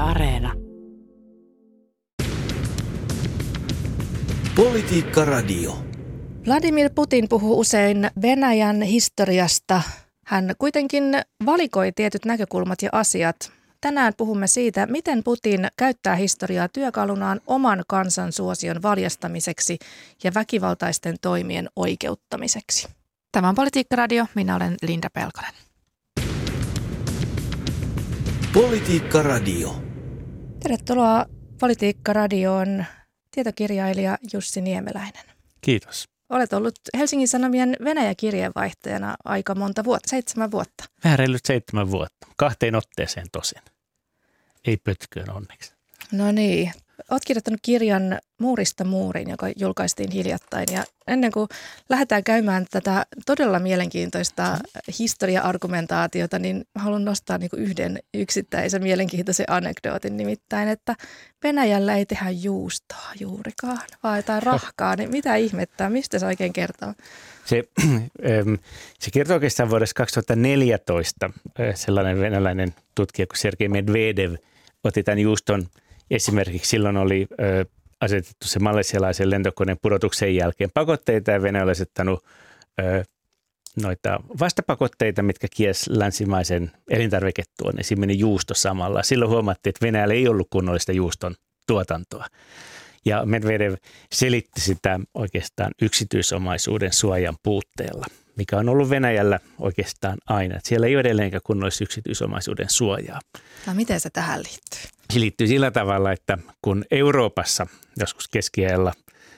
Areena. Politiikka Radio. Vladimir Putin puhuu usein Venäjän historiasta. Hän kuitenkin valikoi tietyt näkökulmat ja asiat. Tänään puhumme siitä, miten Putin käyttää historiaa työkalunaan oman kansan suosion valjastamiseksi ja väkivaltaisten toimien oikeuttamiseksi. Tämä on Politiikka Radio. Minä olen Linda Pelkonen. Politiikka Radio. Tervetuloa Politiikka Radioon tietokirjailija Jussi Niemeläinen. Kiitos. Olet ollut Helsingin Sanomien Venäjä-kirjeenvaihtajana aika monta vuotta, 7 vuotta. Vähän reilut 7 vuotta. 2 otteeseen tosin. Ei pötköön onneksi. No niin. Olet kirjoittanut kirjan Muurista muuriin, joka julkaistiin hiljattain. Ja ennen kuin lähdetään käymään tätä todella mielenkiintoista historia-argumentaatiota, niin haluan nostaa yhden yksittäisen mielenkiintoisen anekdootin. Nimittäin, että Venäjällä ei tehdä juustoa juurikaan, vaan jotain rahkaa. Niin mitä ihmettä? Mistä se oikein kertoo? Se kertoo oikeastaan vuodesta 2014 sellainen venäläinen tutkija kuin Sergei Medvedev otti tämän juuston. Esimerkiksi silloin oli asetettu se malesialaisen lentokoneen pudotuksen jälkeen pakotteita ja Venäjä oli asettanut noita vastapakotteita, mitkä kies länsimaisen elintarviketuon. Ja siinä meni juusto samalla. Silloin huomattiin, että Venäjällä ei ollut kunnollista juuston tuotantoa. Ja Medvedev selitti sitä oikeastaan yksityisomaisuuden suojan puutteella, mikä on ollut Venäjällä oikeastaan aina. Että siellä ei ole edelleenkään kunnollista yksityisomaisuuden suojaa. No miten se tähän liittyy? Se liittyy sillä tavalla, että kun Euroopassa joskus keskiajalla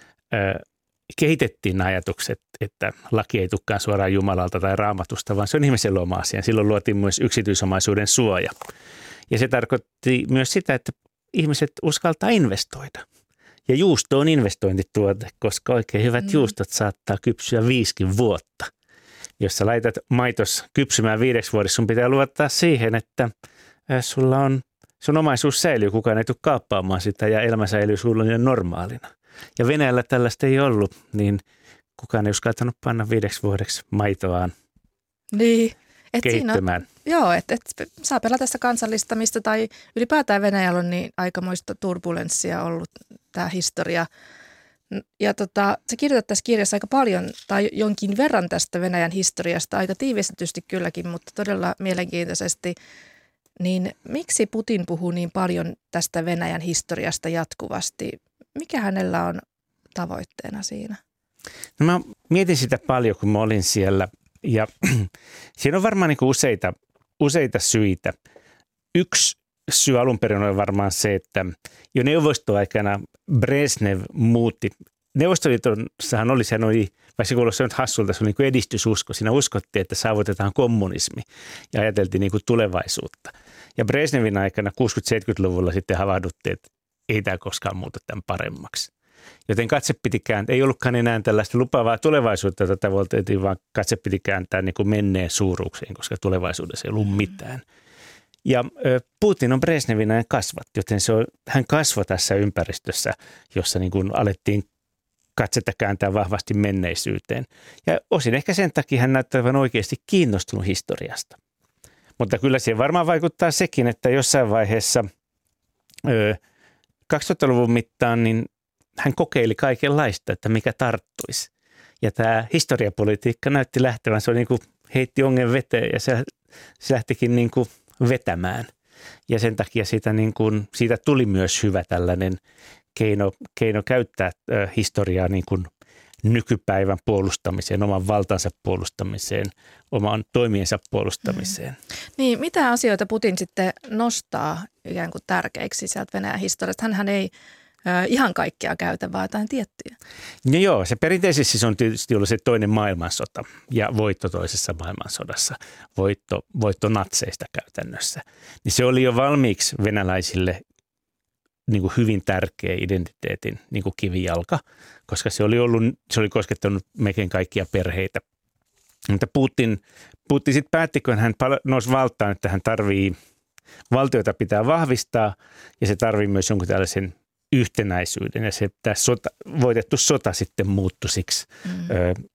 kehitettiin ajatukset, että laki ei tulekaan suoraan Jumalalta tai Raamatusta, vaan se on ihmisen luoma asia. Silloin luotiin myös yksityisomaisuuden suoja. Ja se tarkoitti myös sitä, että ihmiset uskaltaa investoida. Ja juusto on investointituote, koska oikein hyvät juustot saattaa kypsyä 5 vuotta. Jos sä laitat maitos kypsymään 5 vuodessa, sun pitää luottaa siihen, että sulla on sun omaisuus säilyy, kukaan ei tule kaappaamaan sitä ja elämä säilyy sulle normaalina. Ja Venäjällä tällaista ei ollut, niin kukaan ei uskaltanut panna 5 vuodeksi maitoaan kehittymään. Että saa pelata sitä kansallistamista tai ylipäätään Venäjällä on niin aikamoista turbulenssia ollut tämä historia. Ja sä kirjoitat tässä kirjassa aika paljon tai jonkin verran tästä Venäjän historiasta, aika tiivistetysti kylläkin, mutta todella mielenkiintoisesti. Niin miksi Putin puhuu niin paljon tästä Venäjän historiasta jatkuvasti? Mikä hänellä on tavoitteena siinä? No mä mietin sitä paljon, kun mä olin siellä ja siinä on varmaan useita syitä. Yksi syy alun perin on varmaan se, että jo neuvostoaikana Brezhnev muutti. Neuvostoliitossahan oli, vaikka se kuulostaa nyt hassulta, se oli edistysusko. Siinä uskottiin, että saavutetaan kommunismi ja ajateltiin tulevaisuutta. Ja Brezhnevin aikana 60-70-luvulla sitten havahduttiin, että ei tämä koskaan muuta tämän paremmaksi. Joten katse piti kääntää, ei ollutkaan enää tällaista lupaavaa tulevaisuutta, jota tavoiteltiin, vaan katse piti kääntää menneen suuruuksiin, koska tulevaisuudessa ei ollut mitään. Ja Putin on Brezhnevin ajan kasvat, joten hän kasvoi tässä ympäristössä, jossa alettiin katsetta kääntää vahvasti menneisyyteen. Ja osin ehkä sen takia hän näyttää aivan oikeasti kiinnostunut historiasta. Mutta kyllä siihen varmaan vaikuttaa sekin, että jossain vaiheessa 2000-luvun mittaan niin hän kokeili kaikenlaista, että mikä tarttuisi. Ja tämä historiapolitiikka näytti lähtevän, se oli heitti ongen veteen ja se lähtikin vetämään. Ja sen takia siitä tuli myös hyvä tällainen keino käyttää historiaa nykypäivän puolustamiseen, oman valtansa puolustamiseen, oman toimiensa puolustamiseen. Niin, mitä asioita Putin sitten nostaa ikään kuin tärkeiksi sieltä Venäjän historiasta? Hänhän ei ihan kaikkea käytä, vaan jotain tiettyjä. No joo, se perinteisesti siis on tietysti ollut se toinen maailmansota ja voitto toisessa maailmansodassa, voitto natseista käytännössä. Niin se oli jo valmiiksi venäläisille hyvin tärkeä identiteetin kivijalka, koska se oli koskettanut melkein kaikkia perheitä. Mutta Putin sitten päätti, kun hän nousi valtaan, että hän valtiota pitää vahvistaa ja se tarvii myös jonkun tällaisen yhtenäisyyden ja voitettu sota sitten muuttui siksi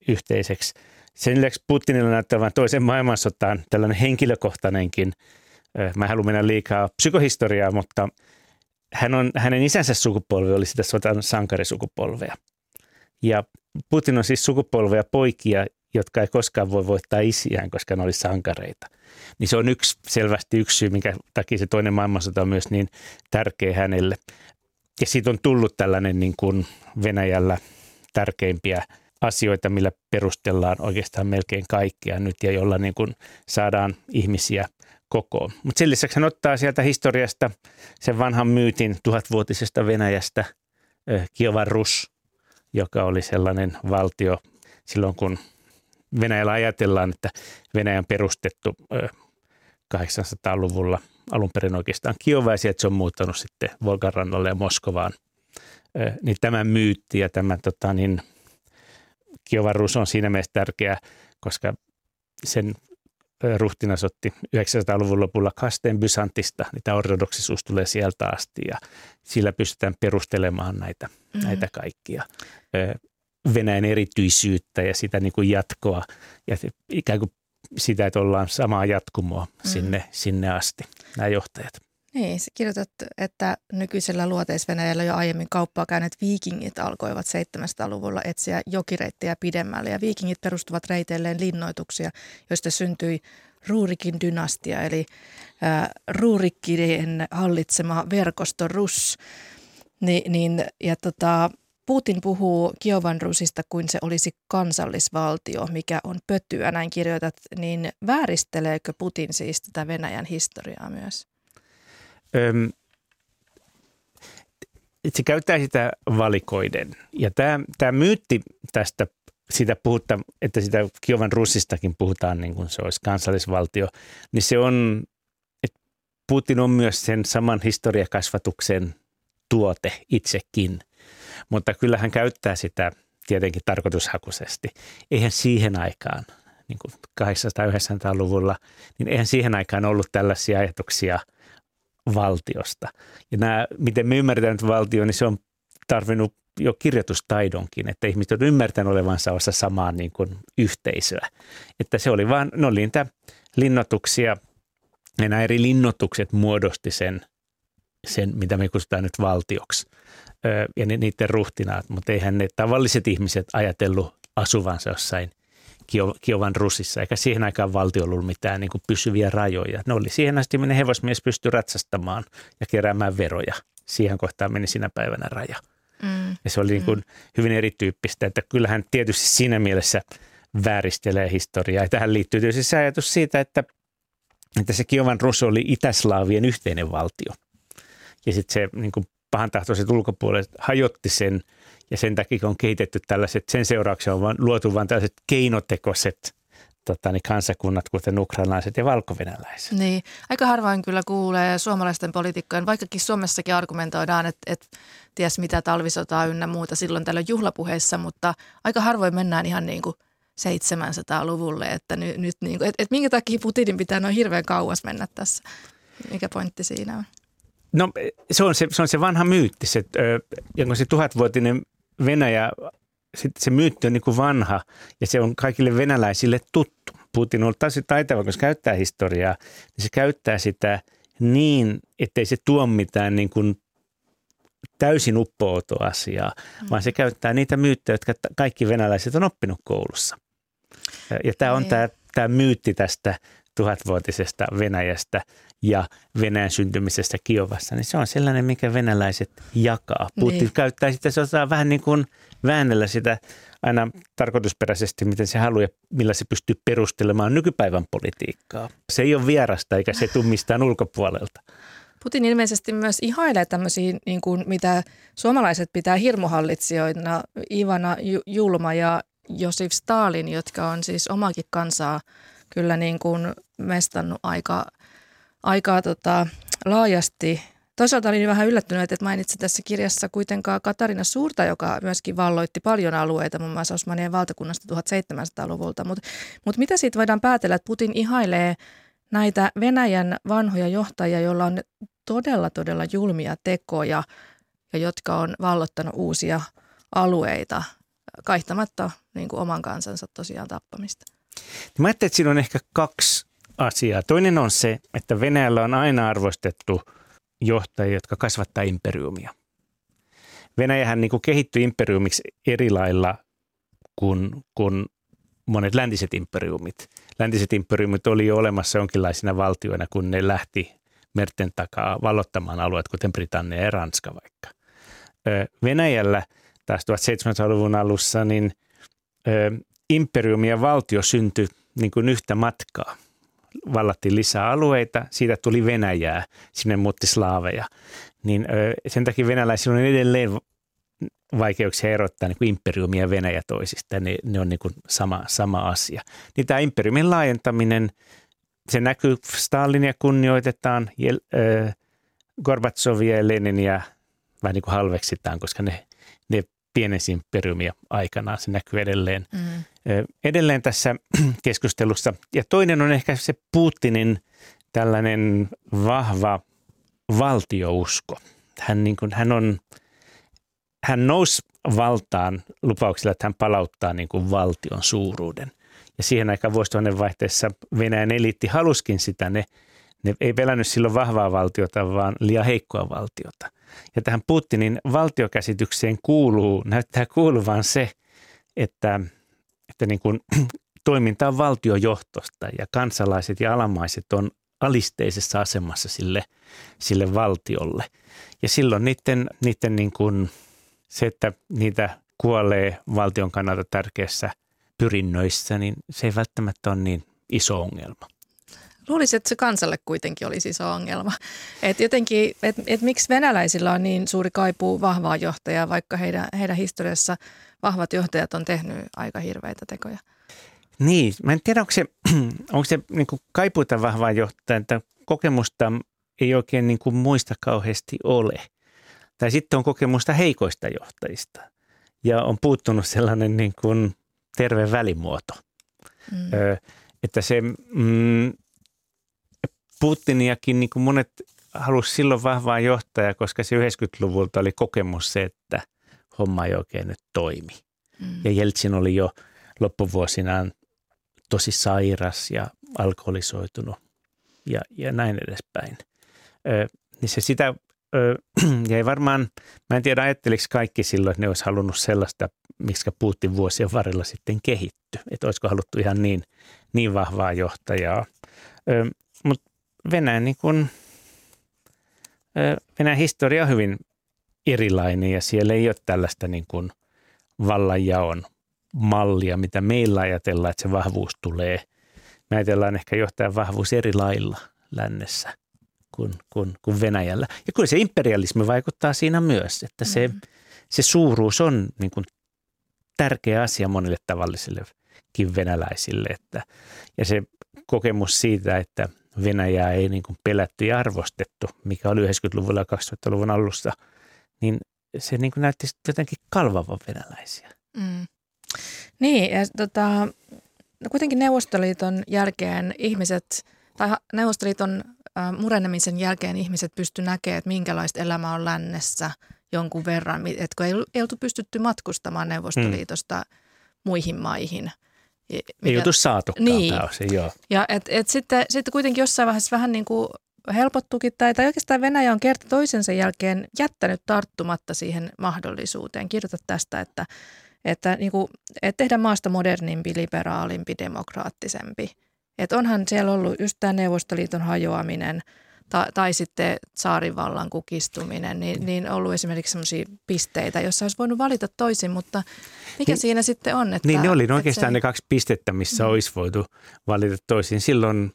yhteiseksi. Sen lisäksi Putinilla näyttää vain toisen maailmansotaan tällainen henkilökohtainenkin Mä en halua mennä liikaa psykohistoriaa, mutta hänen isänsä sukupolvi oli sitä sotan sankarisukupolvea. Ja Putin on siis sukupolvea poikia, jotka ei koskaan voi voittaa isiään, koska ne oli sankareita. Niin se on selvästi yksi syy, minkä takia se toinen maailmansota on myös niin tärkeä hänelle. Ja siitä on tullut tällainen niin kuin Venäjällä tärkeimpiä asioita, millä perustellaan oikeastaan melkein kaikkea nyt ja jolla niin kuin saadaan ihmisiä kokoon. Mutta sen lisäksi hän ottaa sieltä historiasta sen vanhan myytin 1000-vuotisesta Venäjästä, Kiovan Rus, joka oli sellainen valtio silloin, kun Venäjällä ajatellaan, että Venäjä on perustettu 800-luvulla alun perin oikeastaan Kiova ja sieltä se on muuttanut sitten Volgan rannalle ja Moskovaan. Niin tämä myytti ja tämä Kiovan Rus on siinä mielessä tärkeä, koska sen ruhtinas otti 900-luvun lopulla kasteen Bysantista, niin tämä ortodoksisuus tulee sieltä asti ja sillä pystytään perustelemaan näitä kaikkia Venäjän erityisyyttä ja sitä niin kuin jatkoa ja ikään kuin sitä, että ollaan samaa jatkumoa sinne asti, nämä johtajat. Niin, sä kirjoitat, että nykyisellä Luoteis-Venäjällä jo aiemmin kauppaa käyneet viikingit alkoivat 700-luvulla etsiä jokireittejä pidemmälle. Ja viikingit perustuvat reiteilleen linnoituksia, joista syntyi Ruurikin dynastia, eli Ruurikkien hallitsema verkosto Rus. Putin puhuu Kiovan Rusista kuin se olisi kansallisvaltio, mikä on pötyä, näin kirjoitat. Niin vääristeleekö Putin siis tätä Venäjän historiaa myös? Se käyttää sitä valikoiden. Ja tämä myytti tästä, sitä puhutaan, että sitä Kiovan Rusistakin puhutaan niin kuin se olisi kansallisvaltio, niin se on, että Putin on myös sen saman historiakasvatuksen tuote itsekin. Mutta kyllä hän käyttää sitä tietenkin tarkoitushakuisesti. Eihän siihen aikaan, niin kuin 800-900-luvulla, niin eihän siihen aikaan ollut tällaisia ajatuksia valtiosta. Ja miten me ymmärretään nyt valtio, niin se on tarvinnut jo kirjoitustaidonkin, että ihmiset on ymmärtänyt olevansa osa samaa niin kuin yhteisöä. Että se oli vaan, ne oli niitä linnoituksia, ja nämä eri linnoitukset muodosti sen, mitä me kutsutaan nyt valtioksi, ja niiden ruhtinaat, mutta eihän ne tavalliset ihmiset ajatellut asuvansa jossain Kiovan Rusissa, eikä siihen aikaan valtiolla ollut mitään niin kuin pysyviä rajoja. Ne oli siihen asti, minne hevosmies pystyi ratsastamaan ja keräämään veroja. Siihen kohtaan meni sinä päivänä raja. Ja se oli niin kuin hyvin erityyppistä, että kyllähän tietysti siinä mielessä vääristelee historiaa. Ja tähän liittyy tietysti se ajatus siitä, että se Kiovan Rus oli Itä-Slaavien yhteinen valtio. Ja sitten se niin kuin pahantahtoiset ulkopuolet hajotti sen, ja sen takia on kehitetty tällaiset, sen seurauksena on luotu vain tällaiset keinotekoiset kansakunnat, kuten ukrainalaiset ja valkovenäläiset. Niin, aika harvoin kyllä kuulee suomalaisten poliitikkojen, vaikkakin Suomessakin argumentoidaan, että ties mitä talvisotaa ynnä muuta silloin tällöin juhlapuheissa, mutta aika harvoin mennään ihan niin kuin 700-luvulle, että nyt niin kuin, että minkä takia Putinin pitää noin hirveän kauas mennä tässä, mikä pointti siinä on? No se on se vanha myytti, se 1000-vuotinen Venäjä, se myytti on niin kuin vanha ja se on kaikille venäläisille tuttu. Putin on ollut tosi taitava, koska käyttää historiaa, niin se käyttää sitä niin, ettei se tuo mitään niin kuin täysin uppoutoa asiaa, vaan se käyttää niitä myyttejä, jotka kaikki venäläiset on oppinut koulussa. Ja tämä on tämä myytti tästä 1000-vuotisesta Venäjästä ja Venäjän syntymisestä Kiovassa, niin se on sellainen, mikä venäläiset jakaa. Putin käyttää sitä, se osaa vähän niin kuin väännellä sitä aina tarkoitusperäisesti, miten se haluaa ja millä se pystyy perustelemaan nykypäivän politiikkaa. Se ei ole vierasta eikä se tule mistään ulkopuolelta. Putin ilmeisesti myös ihailee tämmöisiä, niin kuin mitä suomalaiset pitää hirmuhallitsijoina, Ivana Julma ja Josif Stalin, jotka on siis omakin kansaa kyllä niin kuin mestannut aika laajasti. Toisaalta olin vähän yllättynyt, että mainitsin tässä kirjassa kuitenkaan Katarina Suurta, joka myöskin valloitti paljon alueita, muun muassa Osmanien valtakunnasta 1700-luvulta. Mutta mitä siitä voidaan päätellä, että Putin ihailee näitä Venäjän vanhoja johtajia, joilla on todella julmia tekoja ja jotka on vallottanut uusia alueita kaihtamatta niin kuin oman kansansa tosiaan tappamista? Mä ajattelin, että siinä on ehkä kaksi asiaa. Toinen on se, että Venäjällä on aina arvostettu johtajia, jotka kasvattaa imperiumia. Venäjähän niin kuin kehittyi imperiumiksi eri lailla kuin monet läntiset imperiumit. Läntiset imperiumit oli jo olemassa jonkinlaisina valtioina, kun ne lähti merten takaa vallottamaan alueet, kuten Britannia ja Ranska vaikka. Venäjällä taas 1700-luvun alussa niin imperiumi ja valtio syntyi niin kuin yhtä matkaa. Vallattiin lisää alueita, siitä tuli Venäjää, sinne muutti slaaveja. Niin sen takia venäläisillä on edelleen vaikeuksia erottaa niin kuin imperiumi ja Venäjä toisista. Ne on niin kuin sama asia. Niin tämä imperiumin laajentaminen, se näkyy, Stalinia kunnioitetaan, Gorbatsovia ja Leninia vähän niin kuin halveksitaan, koska ne pienensi imperiumia aikanaan, se näkyy edelleen. Edelleen tässä keskustelussa. Ja toinen on ehkä se Putinin tällainen vahva valtiousko. Hän nousi valtaan lupauksilla, että hän palauttaa niin kuin valtion suuruuden. Ja siihen aikaan vuosituhannen vaihteessa Venäjän eliitti haluskin sitä. Ne ei pelännyt silloin vahvaa valtiota, vaan liian heikkoa valtiota. Ja tähän Putinin valtiokäsitykseen näyttää kuuluvan se, että niin kuin toiminta on valtiojohtosta ja kansalaiset ja alamaiset on alisteisessa asemassa sille valtiolle. Ja silloin niiden niin kuin se, että niitä kuolee valtion kannalta tärkeissä pyrinnöissä, niin se ei välttämättä ole niin iso ongelma. Luulisin, että se kansalle kuitenkin olisi iso ongelma. Että jotenkin, että miksi venäläisillä on niin suuri kaipuu vahvaa johtajaa, vaikka heidän historiassa vahvat johtajat on tehnyt aika hirveitä tekoja. Niin, mä en tiedä, onko se niin kuin kaipuuta vahvaa johtajaa, että kokemusta ei oikein niin kuin muista kauheasti ole. Tai sitten on kokemusta heikoista johtajista ja on puuttunut sellainen niin kuin terve välimuoto. Että se Putiniakin niin kuin monet halusi silloin vahvaa johtajaa, koska se 90-luvulta oli kokemus se, että homma ei oikein nyt toimi. Ja Jeltsin oli jo loppuvuosinaan tosi sairas ja alkoholisoitunut ja näin edespäin. Niin se sitä jäi varmaan, mä en tiedä ajatteliko kaikki silloin, että ne olisi halunnut sellaista, miksi Putin vuosien varrella sitten kehittyi. Että olisiko haluttu ihan niin vahvaa johtajaa. Mutta Venäjän historia on hyvin erilainen ja siellä ei ole tällaista niin kuin vallanjaon mallia, mitä meillä ajatellaan, että se vahvuus tulee. Me ajatellaan ehkä johtajan vahvuus eri lailla lännessä kuin Venäjällä. Ja kyllä se imperialismi vaikuttaa siinä myös, että se suuruus on niin kuin tärkeä asia monille tavallisillekin venäläisille. Ja se kokemus siitä, että Venäjää ei niin kuin pelätty ja arvostettu, mikä oli 90-luvulla ja 2000-luvun alussa, niin se niin kuin näytti jotenkin kalvavan venäläisiä. Niin, ja kuitenkin Neuvostoliiton jälkeen Neuvostoliiton murenemisen jälkeen ihmiset pysty näkemään, että minkälaista elämää on lännessä jonkun verran, että kun ei oltu pystytty matkustamaan Neuvostoliitosta muihin maihin. Ei oltu saatukaan pääosin, joo. Ja sitten kuitenkin jossain vaiheessa vähän niin kuin helpottukin, tai oikeastaan Venäjä on kerta toisensa jälkeen jättänyt tarttumatta siihen mahdollisuuteen. Kirjoita tästä, että tehdä maasta modernimpi, liberaalimpi, demokraattisempi. Että onhan siellä ollut just tämä Neuvostoliiton hajoaminen tai sitten tsaarinvallan kukistuminen, niin ollut esimerkiksi sellaisia pisteitä, joissa olisi voinut valita toisin, mutta mikä siinä sitten on? Että, niin ne oli oikeastaan ne kaksi pistettä, missä olisi voitu valita toisin. Silloin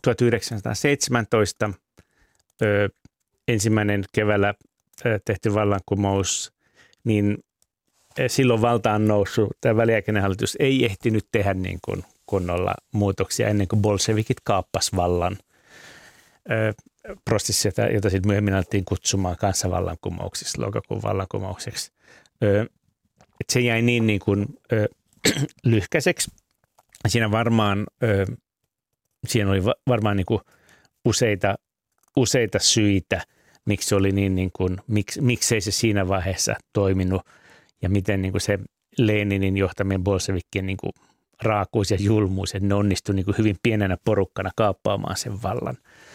1917 ensimmäinen keväällä tehty vallankumous, niin silloin valtaan noussut tämä väliaikainen hallitus ei ehtinyt tehdä niin kuin kunnolla muutoksia ennen kuin bolshevikit kaappas vallan prosessia, jota sitten myöhemmin alettiin kutsumaan kansanvallankumoukseksi, lokakuun vallankumoukseksi. Se jäi niin kuin lyhkäiseksi. Siinä oli varmaan niin kuin useita syitä, miksi se oli miksei se siinä vaiheessa toiminut ja miten niin kuin se Leninin johtamien bolshevikkien niin kuin raakuus ja julmuus, että ne onnistui niin kuin hyvin pienenä porukkana kaappaamaan sen vallan.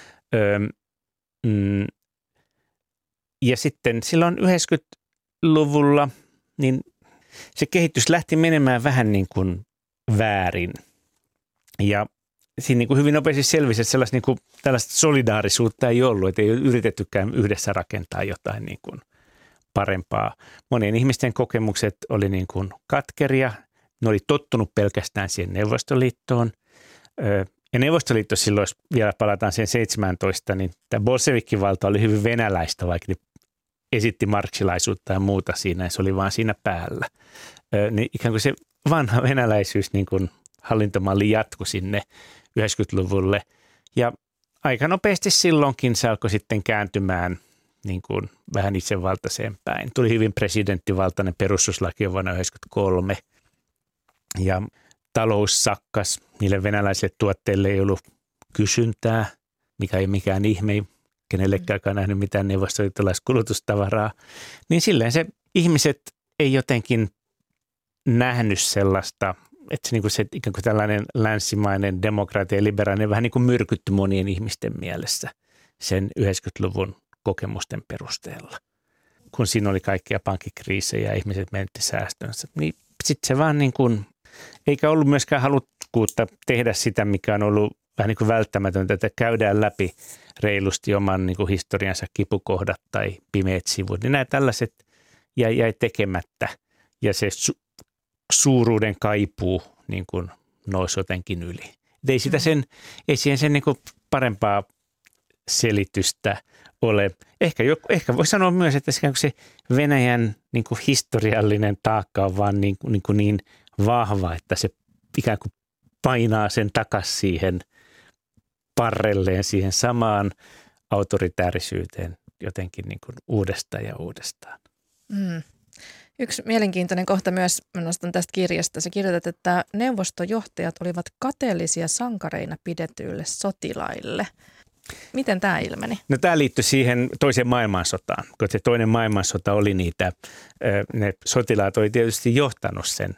Ja sitten silloin 90-luvulla niin se kehitys lähti menemään vähän niin kuin väärin. Ja siinä niin kuin hyvin nopeasti selvisi, että tällaista solidaarisuutta ei ollut, että ei yritettykään yhdessä rakentaa jotain niin kuin parempaa. Monien ihmisten kokemukset oli niin kuin katkeria. Ne oli tottunut pelkästään siihen Neuvostoliittoon. Ja Neuvostoliitto silloin, jos vielä palataan siihen 17, niin tämä bolshevikkivalta oli hyvin venäläistä, vaikka ne esitti marksilaisuutta ja muuta siinä, ja se oli vaan siinä päällä. Niin ikään kuin se vanha venäläisyys niin kuin hallintomalli jatkui sinne 90-luvulle. Ja aika nopeasti silloinkin se alkoi sitten kääntymään niin kuin vähän itsevaltaiseen päin. Tuli hyvin presidenttivaltainen perustuslaki vuonna 1993 ja talous sakkas. Niille venäläisille tuotteille ei ollut kysyntää, mikä ei mikään ihme, ei kenellekään nähnyt mitään neuvostoliittolaista kulutustavaraa. Niin silleen se ihmiset ei jotenkin nähnyt sellaista, että se ikään kuin tällainen länsimainen demokratia ja liberaalinen vähän niin kuin myrkytty monien ihmisten mielessä sen 90-luvun kokemusten perusteella. Kun siinä oli kaikkia pankkikriisejä ja ihmiset menetti säästönsä, niin sitten se vaan niin kuin, eikä ollut myöskään halukkuutta tehdä sitä, mikä on ollut vähän niin kuin välttämätöntä, että käydään läpi reilusti oman niin kuin historiansa kipukohdat tai pimeät sivut. Niin nämä tällaiset jäi tekemättä ja se suuruuden kaipuu niin kuin nousi jotenkin yli. Ei siihen sen niin kuin parempaa selitystä ole. Ehkä voi sanoa myös, että se Venäjän niin kuin historiallinen taakka on vaan niin vahva, että se ikään kuin painaa sen takaisin siihen parrelleen, siihen samaan autoritäärisyyteen jotenkin niin kuin uudestaan ja uudestaan. Yksi mielenkiintoinen kohta myös, mä nostan tästä kirjasta, sä kirjoitat, että neuvostojohtajat olivat kateellisia sankareina pidetyille sotilaille. Miten tämä ilmeni? No tämä liittyi siihen toiseen maailmansotaan, kun se toinen maailmansota oli niitä, ne sotilaat oli tietysti johtanut sen,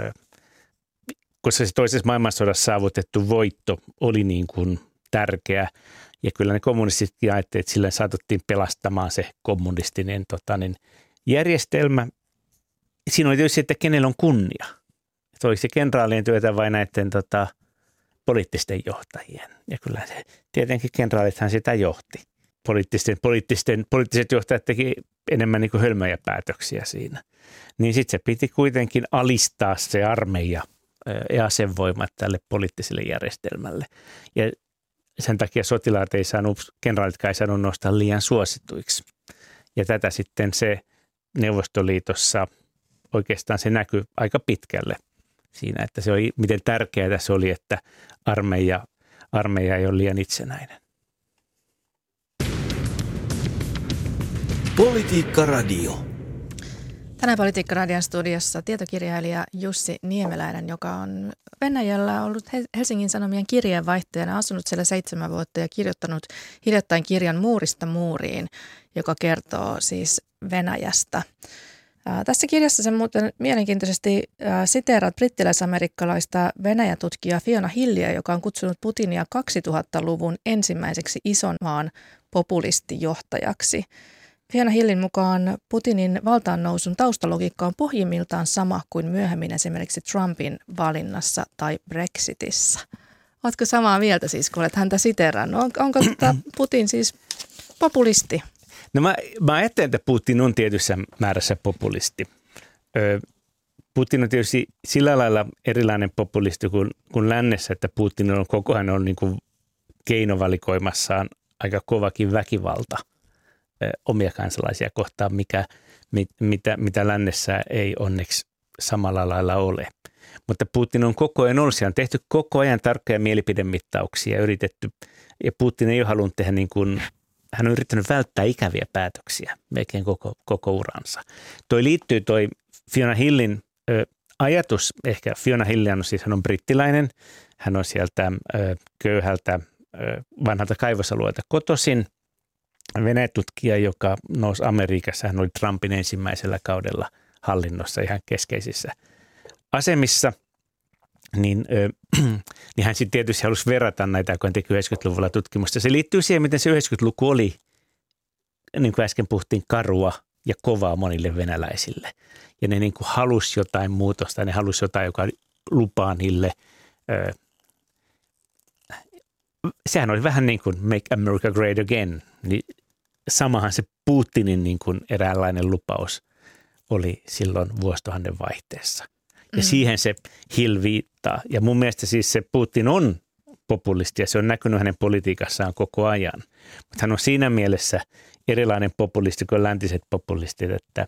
koska se toisessa maailmansodassa saavutettu voitto oli niin kuin tärkeä. Ja kyllä ne kommunistitkin ajattelivat, että sillä saatuttiin pelastamaan se kommunistinen järjestelmä. Siinä oli tietysti, että kenellä on kunnia. Että oliko se kenraalien työtä vai näiden poliittisten johtajien. Ja kyllä se, tietenkin kenraalithan sitä johti. Poliittiset johtajat teki enemmän niin kuin hölmöjä päätöksiä siinä. Niin sitten se piti kuitenkin alistaa se armeija ja asevoimat tälle poliittiselle järjestelmälle. Ja sen takia sotilaat ei saanut, kenraalitkaan ei saanut nostaa liian suosituiksi. Ja tätä sitten se Neuvostoliitossa oikeastaan se näkyi aika pitkälle siinä, että se oli, miten tärkeää se oli, että armeija ei ole liian itsenäinen. Politiikka Radio. Tänään Politiikka Radion studiossa tietokirjailija Jussi Niemeläinen, joka on Venäjällä ollut Helsingin Sanomien kirjeenvaihtajana, asunut siellä 7 vuotta ja kirjoittanut hiljattain kirjan Muurista muuriin, joka kertoo siis Venäjästä. Tässä kirjassa se muuten mielenkiintoisesti siteeraa brittiläis-amerikkalaista Venäjä-tutkijaa Fiona Hilliä, joka on kutsunut Putinia 2000-luvun ensimmäiseksi ison maan populistijohtajaksi. Fiona Hillin mukaan Putinin valtaannousun taustalogiikka on pohjimmiltaan sama kuin myöhemmin esimerkiksi Trumpin valinnassa tai Brexitissä. Oletko samaa mieltä siis, kun olet häntä siteerannut? Onko Putin siis populisti? No mä ajattelen, että Putin on tietyssä määrässä populisti. Putin on tietysti sillä lailla erilainen populisti kuin lännessä, että Putin on koko ajan on niin kuin keinovalikoimassaan aika kovakin väkivalta omia kansalaisia kohtaan, mitä lännessä ei onneksi samalla lailla ole. Mutta Putin on koko ajan ollut, siellä on tehty koko ajan tarkkoja mielipidemittauksia yritetty, ja Putin ei ole halunnut tehdä niin kuin, hän on yrittänyt välttää ikäviä päätöksiä melkein koko uransa. Toi Fiona Hillin ajatus, ehkä Fiona Hill on siis, hän on brittiläinen, hän on sieltä köyhältä vanhalta kaivosalueelta kotoisin, Venäjä-tutkija, joka nousi Amerikassa, hän oli Trumpin ensimmäisellä kaudella hallinnossa ihan keskeisissä asemissa. niin hän sitten tietysti halusi verrata näitä, kun hän teki 90-luvulla tutkimusta. Se liittyy siihen, miten se 90-luku oli, niin kuin äsken puhuttiin, karua ja kovaa monille venäläisille. Ja ne niin kuin halusi jotain muutosta, ne halusi jotain, joka lupaa niille. Sehän oli vähän niin kuin Make America Great Again. Niin samahan se Putinin niin kuin eräänlainen lupaus oli silloin vuosituhannen vaihteessa. Ja siihen se Hill viittaa. Ja mun mielestä siis se Putin on populisti ja se on näkynyt hänen politiikassaan koko ajan. Mutta hän on siinä mielessä erilainen populisti kuin läntiset populistit,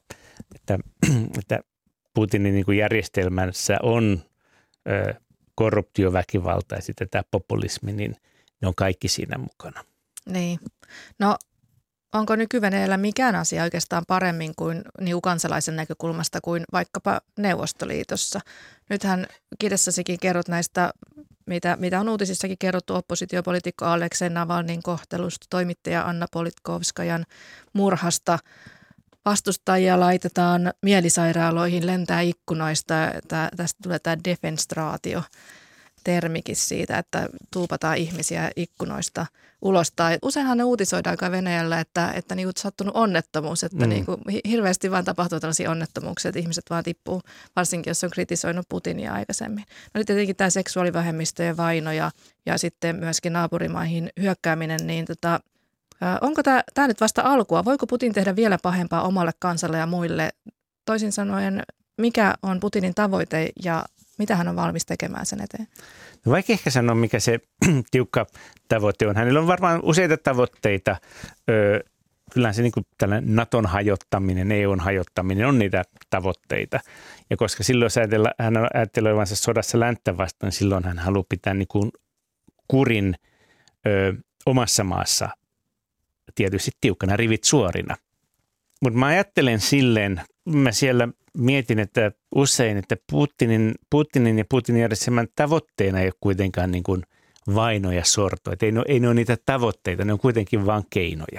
että Putinin niin kuin järjestelmässä on korruptio, väkivalta ja sitten tämä populismi, niin ne on kaikki siinä mukana. Niin. No onko nykyvenäjällä mikään asia oikeastaan paremmin kuin kansalaisen näkökulmasta kuin vaikkapa Neuvostoliitossa? Nythän kirjassasikin kerrot näistä, mitä on uutisissakin kerrottu oppositiopoliitikko Aleksei Navalnin kohtelusta, toimittaja Anna Politkovskajan murhasta. Vastustajia laitetaan mielisairaaloihin, lentää ikkunoista. Tästä tulee tämä defenstraatio. Termikin siitä, että tuupataan ihmisiä ikkunoista ulos. Useinhan ne uutisoidaan aika Venäjällä, että niin kuin sattunut onnettomuus, että niin kuin hirveästi vaan tapahtuu tällaisia onnettomuuksia, että ihmiset vaan tippuu, varsinkin jos on kritisoinut Putinia aikaisemmin. No nyt tietenkin tämä seksuaalivähemmistöjen vaino ja sitten myöskin naapurimaihin hyökkääminen, niin onko tämä nyt vasta alkua? Voiko Putin tehdä vielä pahempaa omalle kansalle ja muille? Toisin sanoen, mikä on Putinin tavoite ja mitä hän on valmis tekemään sen eteen? No vaikka ehkä sanoa, mikä se tiukka tavoite on. Hänellä on varmaan useita tavoitteita. Kyllähän se niin kuin tällainen Naton hajottaminen, EUn hajottaminen on niitä tavoitteita. Ja koska silloin hän ajattelee olevansa sodassa länttä vastaan, niin silloin hän haluaa pitää niin kuin kurin omassa maassa tietysti tiukkana, rivit suorina. Mutta mä ajattelen silleen, mä siellä mietin, että usein, että Putinin ja Putinin järjestelmän tavoitteena ei ole kuitenkaan niin kuin vaino ja sorto. Että ei ne ole niitä tavoitteita, ne on kuitenkin vain keinoja.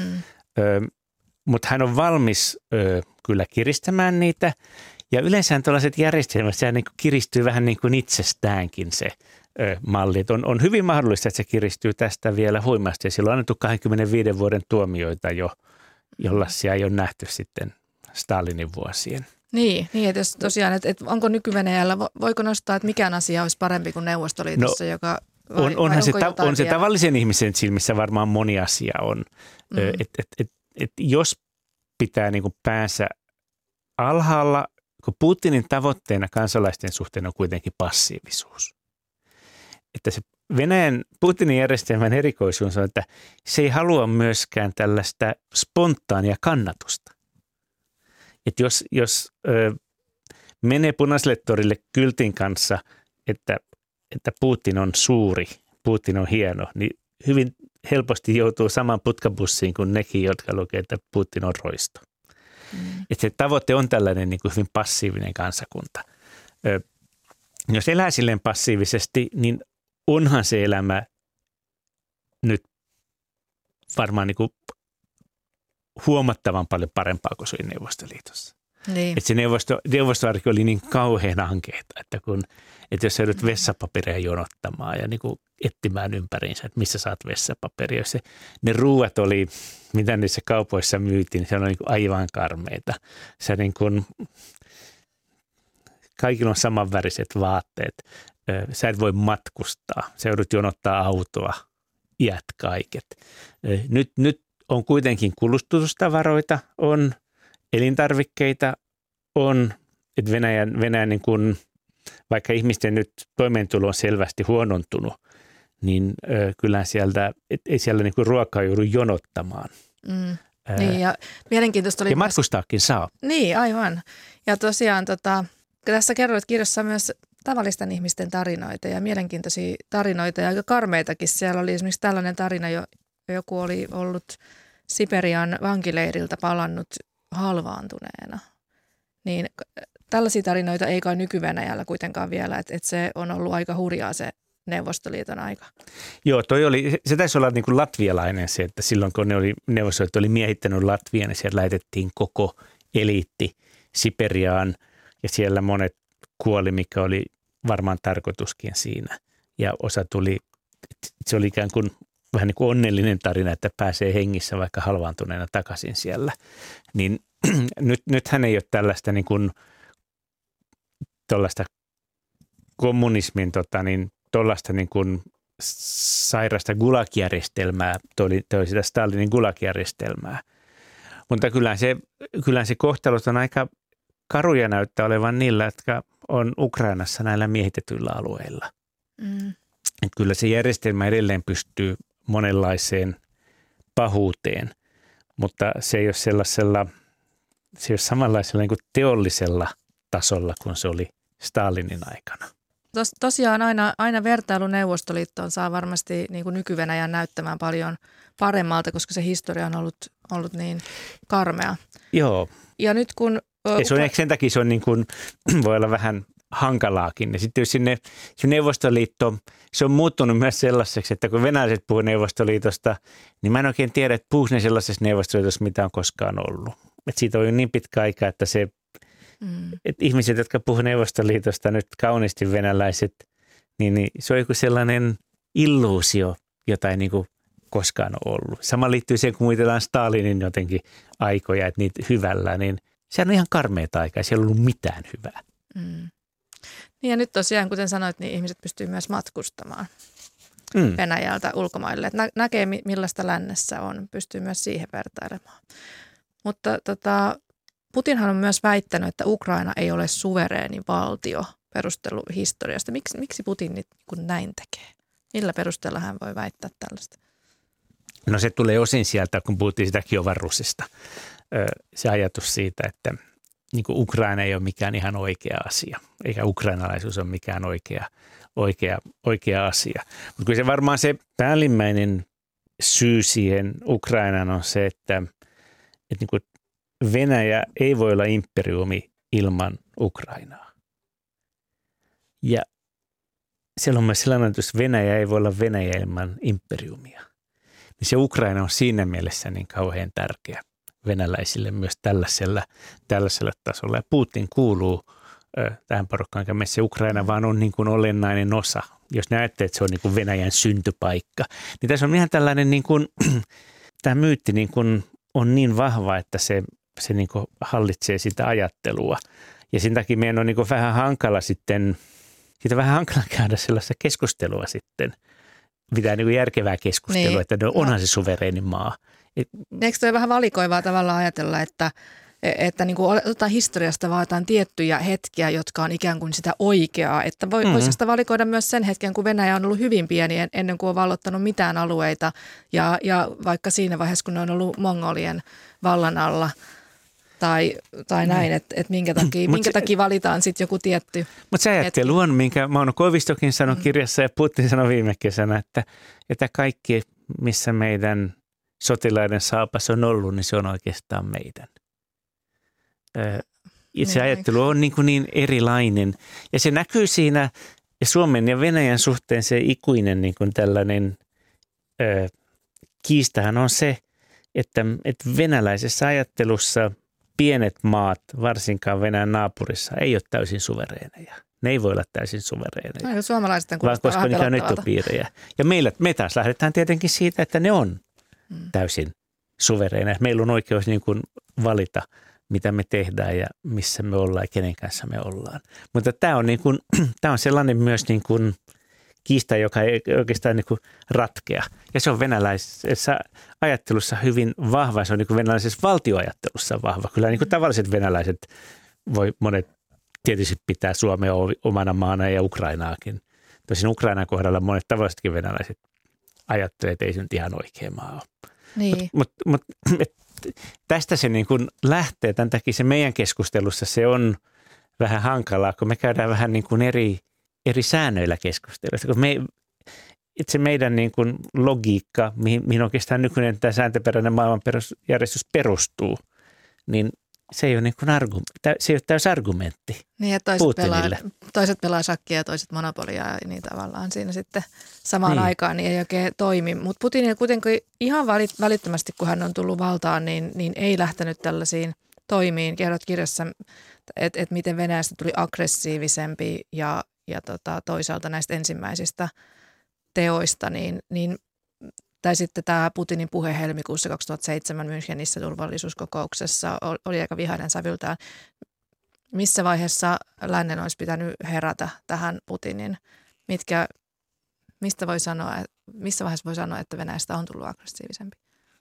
Mutta hän on valmis kyllä kiristämään niitä. Ja yleensä tällaiset järjestelmät, sehän niin kuin kiristyy vähän niin kuin itsestäänkin se malli. Et on hyvin mahdollista, että se kiristyy tästä vielä huimasti. Ja silloin on annettu 25 vuoden tuomioita jo, jollaisia ei ole nähty sitten Stalinin vuosien. Niin että jos tosiaan, että onko nyky-Venäjällä, voiko nostaa, että mikään asia olisi parempi kuin Neuvostoliitossa, joka on se tavallisen ihmisen silmissä varmaan moni asia on. Et jos pitää niin kuin päänsä alhaalla, kun Putinin tavoitteena kansalaisten suhteen on kuitenkin passiivisuus. Että se Putinin järjestelmän erikoisuus on, että se ei halua myöskään tällaista spontaania kannatusta. Että jos menee punaiselle torille kyltin kanssa, että Putin on suuri, Putin on hieno, niin hyvin helposti joutuu samaan putkabussiin kuin nekin, jotka lukee, että Putin on roisto. Että se tavoite on tällainen niin kuin hyvin passiivinen kansakunta. Jos elää silleen passiivisesti, niin onhan se elämä nyt varmaan niin kuin huomattavan paljon parempaa kuin se oli Neuvostoliitossa. Niin. Että se neuvostoarki oli niin kauhean ankeeta, että jos sä joudut vessapaperia jonottamaan ja niin kuin etsimään ympäriinsä, että missä saat vessapaperia. Jos ne ruuat oli, mitä niissä kaupoissa myytiin, se oli niin kuin aivan karmeita. Se niin kuin, kaikilla on samanväriset vaatteet. Sä et voi matkustaa. Sä joudut jonottaa autoa, iät kaiket. Nyt on kuitenkin kulutustavaroita, on elintarvikkeita, on, että Venäjän niin kuin, vaikka ihmisten nyt toimeentulo on selvästi huonontunut, niin kyllä sieltä, ei siellä niin kuin ruokaa joudu jonottamaan. Niin ja mielenkiintoista oli. Ja matkustaakin saa. Niin, aivan. Ja tosiaan tässä kerroit kirjassa myös tavallisten ihmisten tarinoita ja mielenkiintoisia tarinoita ja aika karmeitakin. Siellä oli esimerkiksi tällainen tarina, joku oli ollut Siperian vankileiriltä palannut halvaantuneena. Niin tällaisia tarinoita ei kai nyky-Venäjällä kuitenkaan vielä, että se on ollut aika hurjaa se Neuvostoliiton aika. Joo, se taisi olla niin kuin latvialainen se, että silloin kun Neuvostoliitto oli miehittänyt Latvian, niin siellä lähetettiin koko eliitti Siperiaan ja siellä monet kuoli, mikä oli varmaan tarkoituskin siinä. Ja osa tuli, se oli ikään kuin vähän niin kuin onnellinen tarina, että pääsee hengissä vaikka halvaantuneena takaisin siellä. Niin nythän ei ole tällaista niin kuin tuollaista kommunismin tuollaista niin kuin sairasta gulag-järjestelmää, toi sitä Stalinin gulag-järjestelmää. Mutta kyllä se kohtalot on aika karuja näyttää olevan niillä, jotka on Ukrainassa näillä miehitetyillä alueilla. Et kyllä se järjestelmä edelleen pystyy monenlaiseen pahuuteen, mutta se ei ole samanlaisella niin kuin teollisella tasolla kuin se oli Stalinin aikana. Tosiaan aina vertailu Neuvostoliittoon saa varmasti niin kuin nyky-Venäjän näyttämään paljon paremmalta, koska se historia on ollut niin karmea. Joo. Ja nyt kun sen takia se on niin kuin, voi olla vähän hankalaakin. Ja sitten se Neuvostoliitto, se on muuttunut myös sellaiseksi, että kun venäläiset puhuu Neuvostoliitosta, niin mä en oikein tiedä, että puhuisi ne sellaisessa Neuvostoliitossa, mitä on koskaan ollut. Et siitä on jo niin pitkä aika, että että ihmiset, jotka puhuu Neuvostoliitosta nyt kauniisti venäläiset, niin se on joku sellainen illuusio, jota ei niin kuin koskaan ole ollut. Sama liittyy siihen, kun muitellaan Stalinin jotenkin aikoja, että niitä hyvällä, niin se on ihan karmeata aikaa, ei ollut mitään hyvää. Niin ja nyt tosiaan, kuten sanoit, niin ihmiset pystyy myös matkustamaan Venäjältä ulkomaille. Että näkee, millaista lännessä on, pystyy myös siihen vertailemaan. Mutta Putinhan on myös väittänyt, että Ukraina ei ole suvereeni valtio perusteluhistoriasta. Miksi Putin nyt näin tekee? Millä perusteella hän voi väittää tällaista? No se tulee osin sieltä, kun puhuttiin sitä Kiovan Russista. Se ajatus siitä, että niin kuin Ukraina ei ole mikään ihan oikea asia, eikä ukrainalaisuus ole mikään oikea asia. Mutta kyllä se varmaan se päällimmäinen syy siihen Ukrainaan on se, että niin kuin Venäjä ei voi olla imperiumi ilman Ukrainaa. Ja siellä on myös sellainen, että jos Venäjä ei voi olla Venäjä ilman imperiumia, niin se Ukraina on siinä mielessä niin kauhean tärkeä venäläisille myös tällaisella tasolla. Ja Putin kuuluu tähän porukkaan, mikä meissä Ukraina vaan on niin kuin olennainen osa. Jos ne ajattelee, että se on niin kuin Venäjän syntypaikka, niin tässä on ihan tällainen, niin kuin, tämä myytti niin kuin on niin vahva, että se niin kuin hallitsee sitä ajattelua. Ja sen takia meidän on niin kuin vähän hankala sitten, siitä vähän hankala käydä sellaista keskustelua sitten, pitää niin kuin järkevää keskustelua, niin, että onhan se suvereeni maa. Eikö toi vähän valikoivaa tavallaan ajatella, että niin kuin otetaan historiasta vaan jotain tiettyjä hetkiä, jotka on ikään kuin sitä oikeaa, että voisi sitä valikoida myös sen hetken, kun Venäjä on ollut hyvin pieni ennen kuin on vallottanut mitään alueita ja vaikka siinä vaiheessa, kun ne on ollut mongolien vallan alla tai näin, että minkä takia valitaan sitten joku tietty. Mutta se ajattelu on, minkä Mauno Koivistokin sanoi kirjassa ja Putin sanoi viime kesänä, että kaikki, missä meidän sotilaiden saapas on ollut, niin se on oikeastaan meidän. Se ajattelu on niin erilainen ja se näkyy siinä ja Suomen ja Venäjän suhteen se ikuinen niin kuin tällainen kiistahan on se, että venäläisessä ajattelussa pienet maat, varsinkaan Venäjän naapurissa, ei ole täysin suvereeneja. Ne ei voi olla täysin suvereeneja. No, suomalaiset vaan koska niitä on etupiirejä. Ja me taas lähdetään tietenkin siitä, että ne on täysin suvereeneja. Meillä on oikeus niin kuin valita, mitä me tehdään ja missä me ollaan ja kenen kanssa me ollaan. Mutta tämä on sellainen myös niin kuin kiista, joka ei oikeastaan niin kuin ratkea. Ja se on venäläisessä ajattelussa hyvin vahva. Se on niin kuin venäläisessä valtioajattelussa vahva. Kyllä niin kuin tavalliset venäläiset voi monet tietysti pitää Suomea omana maana ja Ukrainaakin. Tosin Ukrainan kohdalla monet tavallisetkin venäläiset ajattelevat, että ei se nyt ihan oikea maa ole. Niin. Mutta tästä se niin kuin lähtee. Tämän takia se meidän keskustelussa se on vähän hankalaa, kun me käydään vähän niin kuin eri säännöillä keskustelusta. Kun itse meidän niin kuin logiikka, mihin oikeastaan nykyinen tämä sääntöperäinen maailmanjärjestys perustuu, niin se ei ole, niin kuin se ei ole täys argumentti niin, että toiset pelaa shakkia ja toiset monopolia ja niin tavallaan siinä sitten samaan aikaan niin ei oikein toimi. Mutta Putin kuitenkin ihan välittömästi, kun hän on tullut valtaan, niin ei lähtenyt tällaisiin toimiin. Kerrot kirjassa, että miten Venäjästä tuli aggressiivisempi ja toisaalta näistä ensimmäisistä teoista, tai sitten tämä Putinin puhe helmikuussa 2007 Münchenissä turvallisuuskokouksessa oli aika vihainen sävyltään. Missä vaiheessa lännen olisi pitänyt herätä tähän Putinin? Missä vaiheessa voi sanoa, että Venäjästä on tullut aggressiivisempi?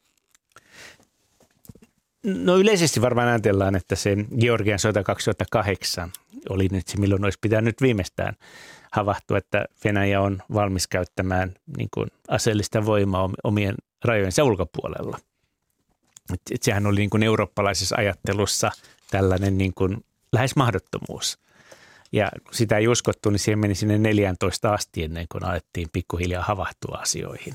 No yleisesti varmaan ajatellaan, että se Georgian sota 2008 oli nyt se, milloin olisi pitänyt viimeistään havahtua, että Venäjä on valmis käyttämään niin kuin aseellista voimaa omien rajojensa ulkopuolella. Et sehän oli niin kuin eurooppalaisessa ajattelussa tällainen niin kuin lähes mahdottomuus. Ja kun sitä ei uskottu, niin siihen meni sinne 14 asti ennen kuin alettiin pikkuhiljaa havahtua asioihin.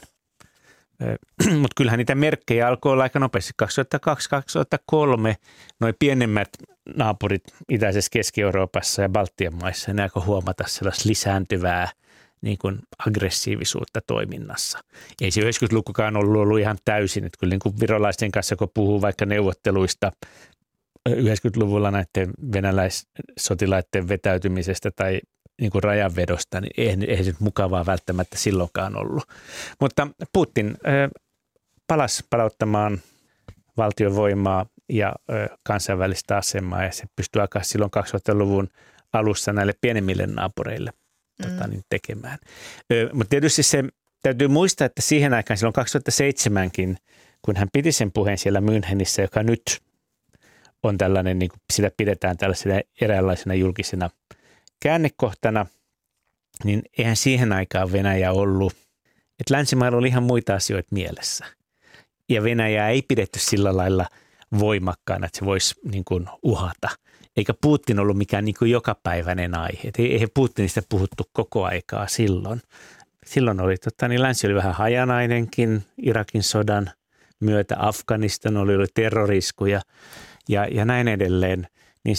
Mutta kyllähän niitä merkkejä alkoi olla aika nopeasti. 2002-2003 nuo pienemmät naapurit itäisessä Keski-Euroopassa ja Baltian maissa, ne alkoi huomata sellaista lisääntyvää niin kuin aggressiivisuutta toiminnassa. Ei se 90-lukukaan ollut ihan täysin. Että kyllä niin kuin virolaisten kanssa, kun puhuu vaikka neuvotteluista 90-luvulla näiden venäläissotilaiden vetäytymisestä tai niin kuin rajanvedosta, niin eihän se mukavaa välttämättä silloinkaan ollut. Mutta Putin palasi palauttamaan valtiovoimaa ja kansainvälistä asemaa, ja se pystyi alkaa silloin 2000-luvun alussa näille pienemmille naapureille tekemään. Mutta tietysti se täytyy muistaa, että siihen aikaan silloin 2007kin, kun hän piti sen puheen siellä Münchenissä, joka nyt on tällainen, niin kuin sitä pidetään tällaisena eräänlaisena julkisena käännekohtana, niin eihän siihen aikaan Venäjä ollut, että länsimailla oli ihan muita asioita mielessä. Ja Venäjää ei pidetty sillä lailla voimakkaana, että se voisi niin kuin uhata. Eikä Putin ollut mikään niin kuin jokapäiväinen aihe. Eihän Putinista puhuttu koko aikaa silloin. Silloin oli, niin länsi oli vähän hajanainenkin Irakin sodan myötä. Afganistan oli terroriskuja ja näin edelleen. Niin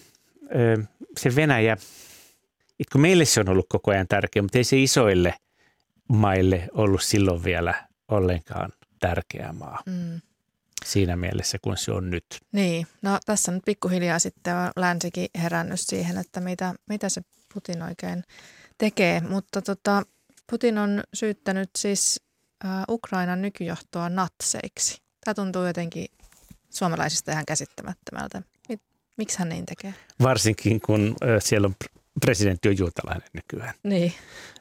se Venäjä, kun meille se on ollut koko ajan tärkeä, mutta ei se isoille maille ollut silloin vielä ollenkaan tärkeä maa siinä mielessä, kun se on nyt. Niin, no tässä nyt pikkuhiljaa sitten on länsikin herännyt siihen, että mitä se Putin oikein tekee, mutta Putin on syyttänyt siis Ukrainan nykyjohtoa natseiksi. Tämä tuntuu jotenkin suomalaisista ihan käsittämättömältä. Miksi hän niin tekee? Varsinkin kun siellä on presidentti on juutalainen nykyään. Niin.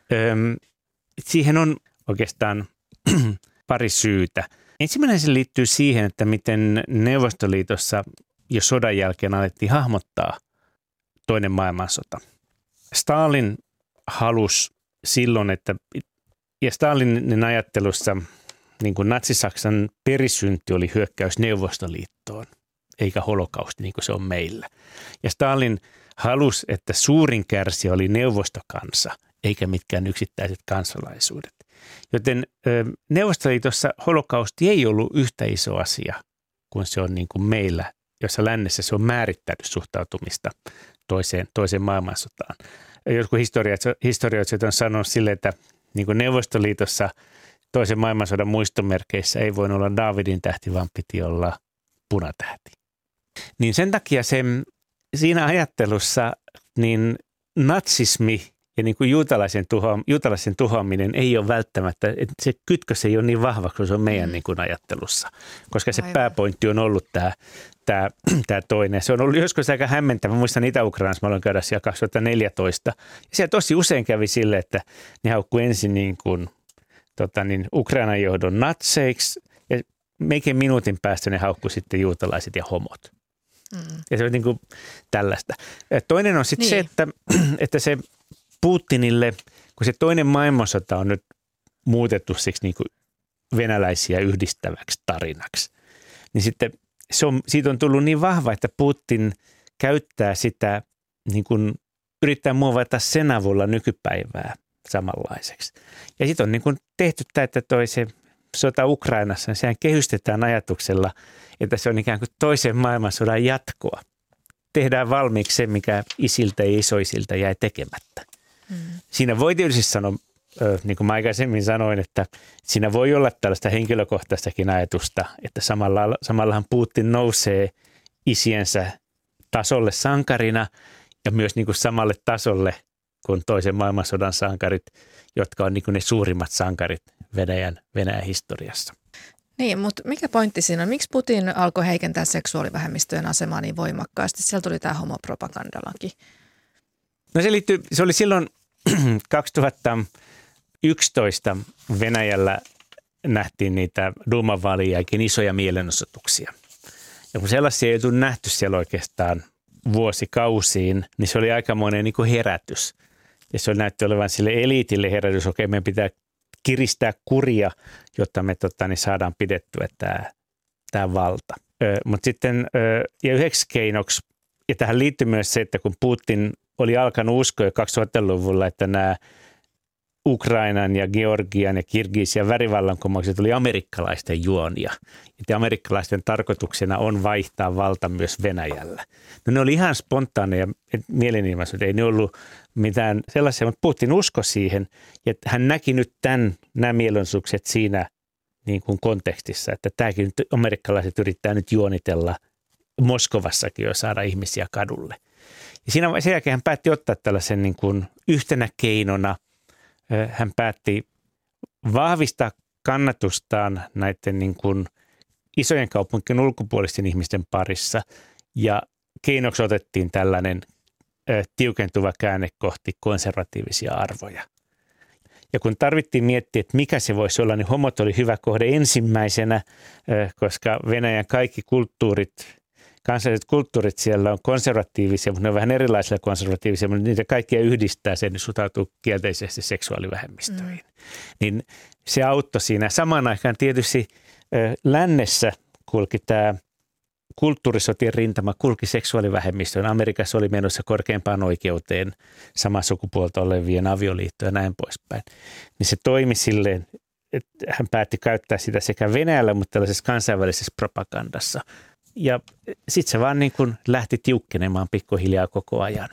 Siihen on oikeastaan pari syytä. Ensimmäinen se liittyy siihen, että miten Neuvostoliitossa jo sodan jälkeen alettiin hahmottaa toinen maailmansota. Stalin halusi silloin, ja Stalinin ajattelussa niin kuin Natsi-Saksan perisynti oli hyökkäys Neuvostoliittoon, eikä holokausti niin kuin se on meillä. Ja Stalin halusi, että suurin kärsijä oli neuvostokansa, eikä mitkään yksittäiset kansalaisuudet. Joten Neuvostoliitossa holokausti ei ollut yhtä iso asia kuin se on niin kuin meillä, jossa lännessä se on määrittänyt suhtautumista toiseen maailmansotaan. Jotkut historioitsijat on sanonut sille, että niin kuin Neuvostoliitossa toisen maailmansodan muistomerkeissä ei voinut olla Daavidin tähti, vaan piti olla punatähti. Niin sen takia siinä ajattelussa niin natsismi ja niin kuin juutalaisen tuhoaminen ei ole välttämättä, että se kytkös ei ole niin vahva kuin se on meidän niin kuin ajattelussa, koska se pääpointti on ollut tämä toinen. Se on ollut joskus aika hämmentävä. Muistan Itä-Ukrainassa, mä aloin käydä siellä 2014. Ja siellä tosi usein kävi sille, että ne haukkui ensin niin kuin, Ukrainan johdon natseiksi ja meikin minuutin päästä ne haukkui sitten juutalaiset ja homot. Ja se on niin kuin tällaista. Ja toinen on sitten se, että se Putinille, kun se toinen maailmansota on nyt muutettu siksi niin kuin venäläisiä yhdistäväksi tarinaksi, niin sitten siitä on tullut niin vahva, että Putin käyttää sitä, niin kuin yrittää muovata sen avulla nykypäivää samanlaiseksi. Ja sitten on niin kuin tehty tämä, että se sota Ukrainassa, niin sehän kehystetään ajatuksella, että se on ikään kuin toisen maailmansodan jatkoa. Tehdään valmiiksi se, mikä isiltä ja isoisilta jäi tekemättä. Siinä voi tietysti sanoa, niin kuin mä aikaisemmin sanoin, että siinä voi olla tällaista henkilökohtaistakin ajatusta, että samallahan Putin nousee isiensä tasolle sankarina ja myös niin kuin samalle tasolle kuin toisen maailmansodan sankarit, jotka on niin kuin ne suurimmat sankarit Venäjän historiassa. Niin, mutta mikä pointti siinä on? Miksi Putin alkoi heikentää seksuaalivähemmistöjen asemaa niin voimakkaasti? Siellä tuli tämä homopropagandalaki. No se oli silloin 2011 Venäjällä nähtiin niitä Duuman vaalien jälkeen isoja mielenosoituksia. Ja kun sellaisia ei ole nähty siellä oikeastaan vuosikausiin, niin se oli aikamoinen niin kuin herätys. Ja se näytti olevan sille eliitille herätys, okei, meidän pitää kiristää kuria, jotta me saadaan pidettyä tämä valta. Mutta sitten, ja yhdeksi keinoksi, ja tähän liittyy myös se, että kun Putin oli alkanut uskoa jo 2000-luvulla, että nämä Ukrainan ja Georgian ja Kirgisian värivallankumoukset oli amerikkalaisten juonia. Ja amerikkalaisten tarkoituksena on vaihtaa valta myös Venäjällä. No ne oli ihan spontaaneja mielenilmaisuja, ei ne ollut mitään sellaisia, mutta Putin uskoi siihen, että hän näki nyt nämä mielenosoitukset siinä niin kuin kontekstissa, että tämäkin nyt amerikkalaiset yrittää nyt juonitella Moskovassakin jo saada ihmisiä kadulle. Ja sen jälkeen hän päätti ottaa tällaisen niin kuin yhtenä keinona. Hän päätti vahvistaa kannatustaan näiden niin kuin isojen kaupunkien ulkopuolisten ihmisten parissa ja keinoksi otettiin tällainen tiukentuva käänne kohti konservatiivisia arvoja. Ja kun tarvittiin miettiä, että mikä se voisi olla, niin homot oli hyvä kohde ensimmäisenä, koska Venäjän kaikki kansalliset kulttuurit siellä on konservatiivisia, mutta ne on vähän erilaisia konservatiivisia, mutta niitä kaikkia yhdistää sen, niin suhtautuu kielteisesti seksuaalivähemmistöihin. Niin se auttoi siinä. Samaan aikaan tietysti lännessä kulki tämä kulttuurisotien rintama, kulki seksuaalivähemmistöön. Amerikassa oli menossa korkeimpaan oikeuteen samaa sukupuolta olevien avioliittoja ja näin poispäin. Niin se toimi silleen, että hän päätti käyttää sitä sekä Venäjällä, mutta tällaisessa kansainvälisessä propagandassa. Ja sitten se vaan niin kuin lähti tiukkenemaan pikkuhiljaa koko ajan.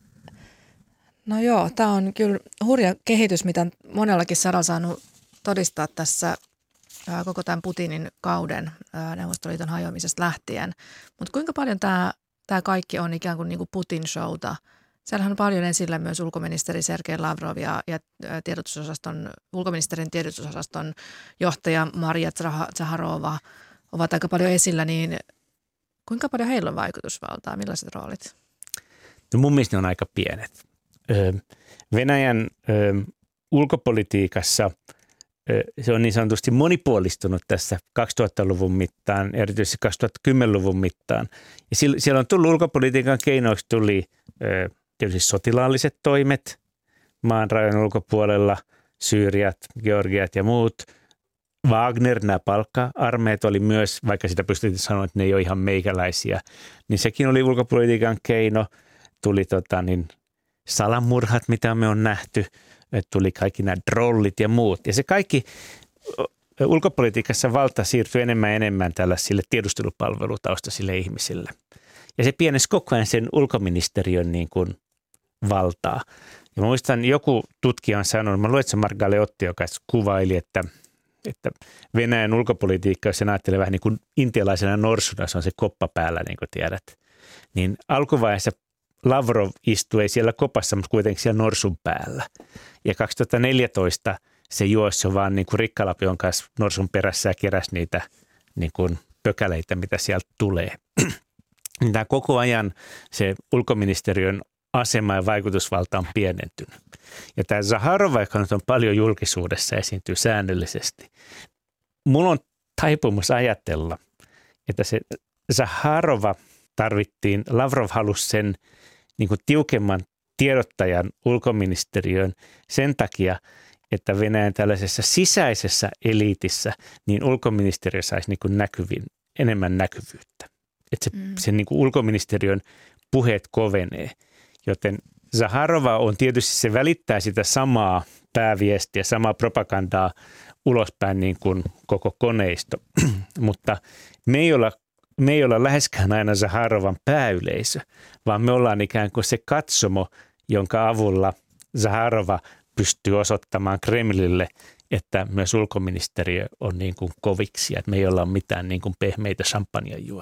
No joo, tämä on kyllä hurja kehitys, mitä monellakin saralla saanut todistaa tässä koko tämän Putinin kauden Neuvostoliiton hajoamisesta lähtien. Mutta kuinka paljon tämä kaikki on ikään kuin niinku Putin-showta? Siellähän on paljon esillä myös ulkoministeri Sergei Lavrov ja ulkoministerin tiedotusosaston johtaja Maria Zaharova ovat aika paljon esillä, niin kuinka paljon heillä on vaikutusvaltaa? Millaiset roolit? No mun mielestä ne on aika pienet. Venäjän ulkopolitiikassa se on niin sanotusti monipuolistunut tässä 2000-luvun mittaan, erityisesti 2010-luvun mittaan. Ja siellä on tullut ulkopolitiikan keinoiksi tietysti sotilaalliset toimet maan rajan ulkopuolella, Syyriat, Georgiat ja muut. Wagner, nämä palkka-armeet oli myös, vaikka sitä pystyttiin sanoa, että ne ei ole ihan meikäläisiä, niin sekin oli ulkopolitiikan keino. Tuli salamurhat, mitä me on nähty, tuli kaikki nämä drollit ja muut. Ja se kaikki ulkopolitiikassa valta siirtyi enemmän ja enemmän tällaisille tiedustelupalvelutaustaisille ihmisille. Ja se pienesi koko ajan sen ulkoministeriön niin kuin valtaa. Ja mä muistan, joku tutkija on sanonut, mä luin, että se Margaleotti, joka kuvaili, että Venäjän ulkopolitiikka, jos sen ajattelee vähän niin kuin intialaisena norsuna, se on se koppa päällä, niin kuin tiedät. Niin alkuvaiheessa Lavrov istui siellä kopassa, mutta kuitenkin siellä norsun päällä. Ja 2014 se juosi vaan niin kuin Rikkalapion kanssa norsun perässä ja keräsi niitä niin kuin pökäleitä, mitä sieltä tulee. Tämä koko ajan se ulkoministeriön asema ja vaikutusvalta on pienentynyt. Ja tämä Zaharova, joka nyt on paljon julkisuudessa, esiintyy säännöllisesti. Mulla on taipumus ajatella, että se Zaharova tarvittiin, Lavrov halusi sen niin kuin tiukemman tiedottajan ulkoministeriöön sen takia, että Venäjän tällaisessa sisäisessä eliitissä niin ulkoministeriö saisi niin kuin enemmän näkyvyyttä. Että sen niin kuin ulkoministeriön puheet kovenee. Joten Zaharova on tietysti, se välittää sitä samaa pääviestiä, samaa propagandaa ulospäin niin kuin koko koneisto, mutta me ei olla läheskään aina Zaharovan pääyleisö, vaan me ollaan ikään kuin se katsomo, jonka avulla Zaharova pystyy osoittamaan Kremlille, että myös ulkoministeriö on niin kuin koviksi, että me ei olla mitään niin kuin pehmeitä champagnejuojia.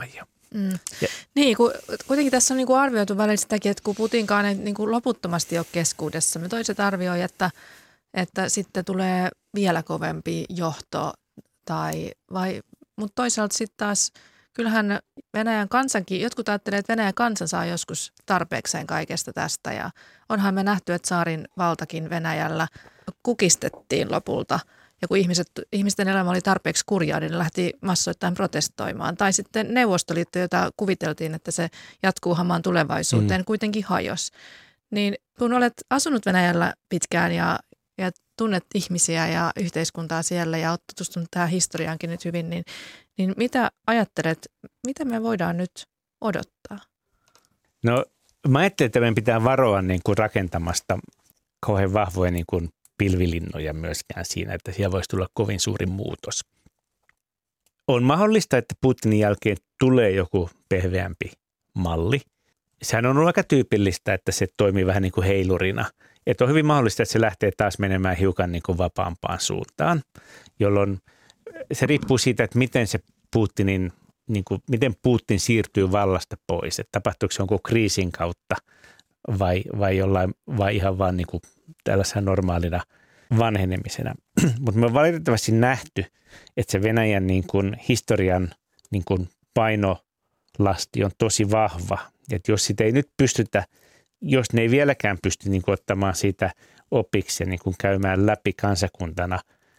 Niin, kuitenkin tässä on niin kuin arvioitu välillä sitäkin, että kun Putinkaan ei niin kuin loputtomasti ole keskuudessamme. Toiset arvioi, että sitten tulee vielä kovempi johto, mutta toisaalta sitten taas kyllähän Venäjän kansankin, jotkut ajattelee, että Venäjän kansa saa joskus tarpeekseen kaikesta tästä ja onhan me nähty, että tsaarin valtakin Venäjällä kukistettiin lopulta. Ja kun ihmisten elämä oli tarpeeksi kurjaa, niin ne lähti massoittain protestoimaan. Tai sitten Neuvostoliitto, jota kuviteltiin, että se jatkuu hamaan tulevaisuuteen, kuitenkin hajosi. Niin kun olet asunut Venäjällä pitkään ja tunnet ihmisiä ja yhteiskuntaa siellä ja olet tutustunut tähän historiaankin nyt hyvin, niin mitä ajattelet, mitä me voidaan nyt odottaa? No mä ajattelen, että meidän pitää varoa niin kuin rakentamasta kauhean vahvoja niin kuin pilvilinnoja myöskään siinä, että siellä voisi tulla kovin suuri muutos. On mahdollista, että Putinin jälkeen tulee joku pehveämpi malli. Sehän on ollut aika tyypillistä, että se toimii vähän niin kuin heilurina. Että on hyvin mahdollista, että se lähtee taas menemään hiukan niin kuin vapaampaan suuntaan, jolloin se riippuu siitä, että miten se miten Putin siirtyy vallasta pois. Että tapahtuuko se jonkun kriisin kautta vai ihan vaan niin kuin tällaisena normaalina vanhenemisena. Mutta me on valitettavasti nähty, että se Venäjän niin kuin historian niin kuin painolasti on tosi vahva. Että jos sitä ei nyt pystytä, jos ne ei vieläkään pysty niin kuin ottamaan siitä opiksi ja niin kuin käymään läpi kansakuntana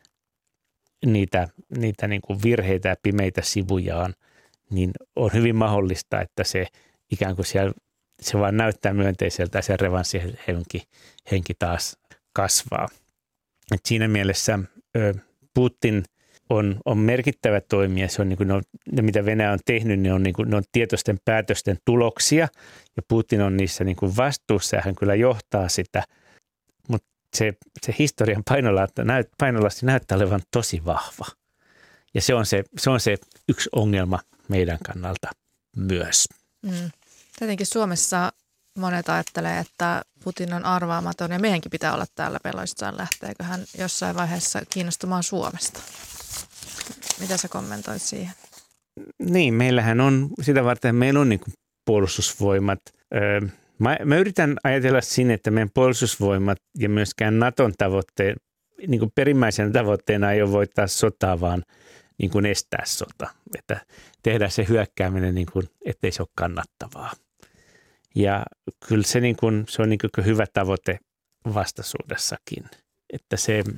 niitä niin kuin virheitä ja pimeitä sivujaan, niin on hyvin mahdollista, että se ikään kuin siellä se vaan näyttää myönteiseltä ja se revanssihenki taas kasvaa. Et siinä mielessä Putin on merkittävä toimija. Se on niin kuin ne, mitä Venäjä on tehnyt, ne on tietoisten päätösten tuloksia ja Putin on niissä niin kuin vastuussa ja hän kyllä johtaa sitä, mutta se historian painolasti näyttää olevan tosi vahva. Ja se on se yksi ongelma meidän kannalta myös. Tietenkin Suomessa monet ajattelee, että Putin on arvaamaton ja meidänkin pitää olla täällä peloissaan. Lähteekö hän jossain vaiheessa kiinnostumaan Suomesta? Mitä sä kommentoit siihen? Niin, meillähän on sitä varten, meillä on niin kuin puolustusvoimat. Mä yritän ajatella sinne, että meidän puolustusvoimat ja myöskään Naton tavoitteen, niin kuin perimmäisenä tavoitteena ei ole voittaa sotaa, vaan niin kuin estää sota. Että tehdä se hyökkääminen, niin kuin, ettei se ole kannattavaa. Ja kyllä se on niin kuin hyvä tavoite vastaisuudessakin. Että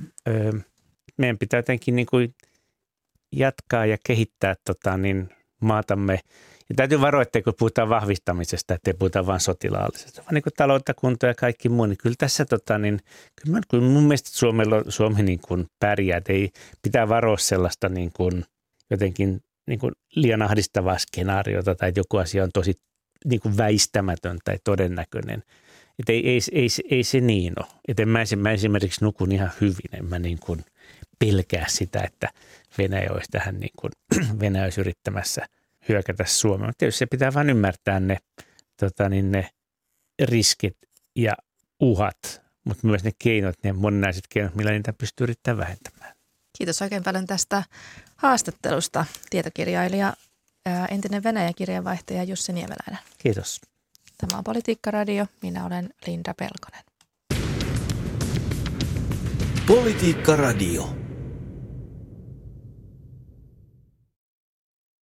meidän pitää jotenkin niin kuin jatkaa ja kehittää maatamme. Ja täytyy varoa, että kun puhutaan vahvistamisesta, ettei puhuta vain sotilaallisesta, vaan niin kuin taloutta, kuntoa ja kaikki muu. Niin kyllä tässä kyllä mun mielestä Suomi niin kuin pärjää. Että ei pitää varoa sellaista niin kuin jotenkin niin kuin liian ahdistavaa skenaariota tai että joku asia on tosi niin kuin väistämätön tai todennäköinen. Että ei se niin ole. Että mä esimerkiksi nukun ihan hyvin. En mä niin kuin pelkää sitä, että Venäjä olisi yrittämässä hyökätä Suomeen. Mutta tietysti se pitää vain ymmärtää ne riskit ja uhat, mutta myös ne keinot, ne moninaiset keinot, millä niitä pystyy yrittämään vähentämään. Kiitos oikein paljon tästä haastattelusta, tietokirjailija, entinen Venäjä-kirjeenvaihtaja Jussi Niemeläinen. Kiitos. Tämä on Politiikka Radio. Minä olen Linda Pelkonen. Politiikka Radio.